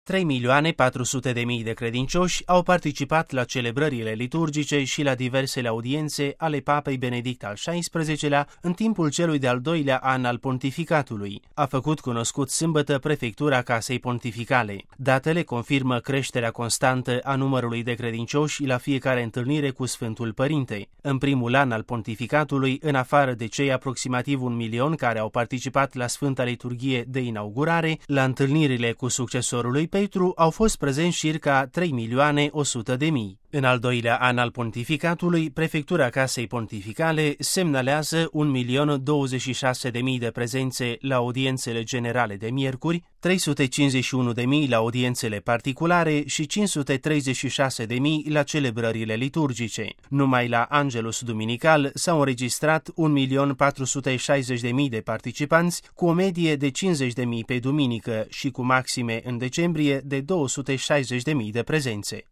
3.400.000 de credincioși au participat la celebrările liturgice și la diversele audiențe ale Papei Benedict al XVI-lea în timpul celui de-al doilea an al pontificatului, a făcut cunoscut sâmbătă prefectura Casei Pontificale. Datele confirmă creșterea constantă a numărului de credincioși la fiecare întâlnire cu Sfântul Părinte. În primul an al pontificatului, în afară de cei aproximativ 1 milion care au participat la Sfânta Liturghie de inaugurare, la întâlnirile cu succesorul lui Petru au fost prezenți circa 3.100.000. În al doilea an al pontificatului, prefectura Casei Pontificale semnalează 1.026.000 de prezențe la audiențele generale de miercuri, 351.000 la audiențele particulare și 536.000 la celebrările liturgice. Numai la Angelus Duminical s-au înregistrat 1.460.000 de participanți, cu o medie de 50.000 pe duminică și cu maxime în decembrie de 260.000 de prezențe.